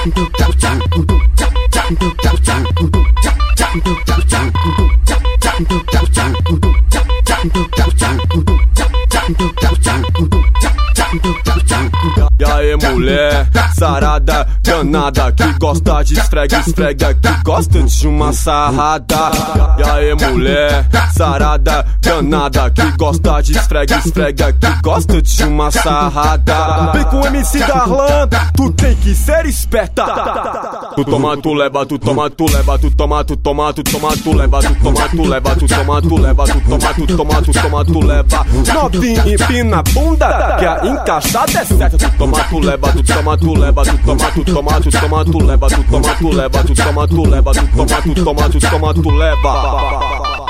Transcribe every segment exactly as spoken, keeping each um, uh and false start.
E aí mulher, sarada, danada, que gosta de esfrega, esfrega, que gosta de uma sarrada. E aí mulher, sarada, danada, que gosta de esfrega, esfrega, que gosta de uma sarrada. Vem com o M C Darlan, tu tem que ser esperta. Tu toma, tu leva, tu toma, tu leva, tu toma, tu toma, tu toma, tu leva, tu toma, tu leva, tu toma, tu leva, tu toma, tu toma, tu toma, tu leva. Novinha empina a bunda, que a encaixada é certa. Tu toma, tu leva, tu toma, tu leva, tu toma, tu toma, tu toma, tu leva, tu toma, tu leva, tu toma, tu leva, tu toma, tu toma, tu toma, tu leva.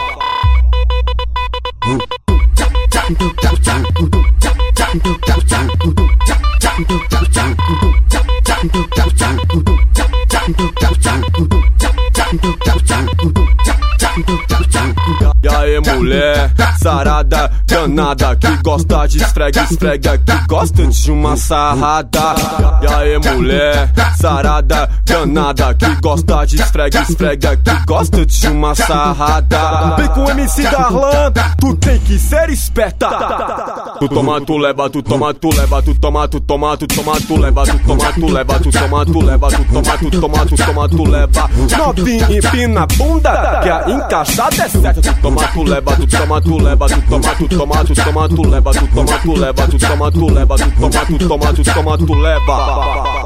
E aí mulher, sarada, danada, que gosta de esfrega, esfrega, que gosta de uma sarrada. E aí mulher, sarada, danada, que gosta de esfrega, esfrega, que gosta de uma sarrada. Vem com o M C Darlan, tu tem que ser esperta. Tu toma, tu leva, tu toma, tu leva, tu toma, tu toma, tu toma, tu leva, tu toma, tu leva, tu toma, tu leva, tu toma, tu toma, tu toma, tu leva. Novinha empina a bunda, que a encaixada é certa. Tu toma, tu leva, tu toma, tu leva, tu toma, tu toma, tu toma, tu leva, tu toma, tu leva, tu toma, tu leva, tu toma, tu toma, tu toma, tu leva.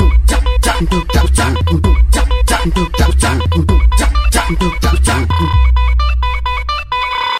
Thank you.